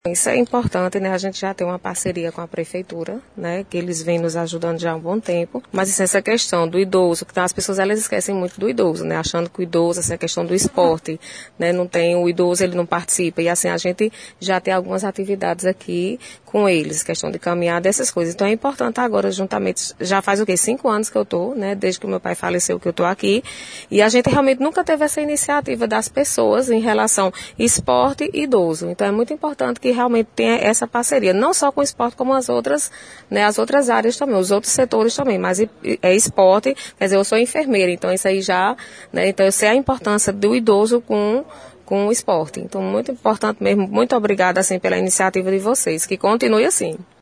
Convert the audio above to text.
Isso é importante, né? A gente já tem uma parceria com a prefeitura, né? Que eles vêm nos ajudando já há um bom tempo. Mas assim, essa questão do idoso, que as pessoas elas esquecem muito do idoso, né? Achando que o idoso, essa questão do esporte, né? Não tem o idoso, ele não participa. E assim, a gente já tem algumas atividades aqui com eles, questão de caminhada, essas coisas. Então é importante agora, juntamente, já faz o quê? 5 anos que eu tô, né? Desde que o meu pai faleceu que eu tô aqui. E a gente realmente nunca teve essa iniciativa das pessoas em relação esporte e idoso. Então é muito importante que realmente tenha essa parceria, não só com o esporte, como as outras, né, as outras áreas também, os outros setores também, mas é esporte, quer dizer, eu sou enfermeira, então isso aí já, né, então eu sei a importância do idoso com o esporte. Então, muito importante mesmo, muito obrigada, assim, pela iniciativa de vocês, que continue assim.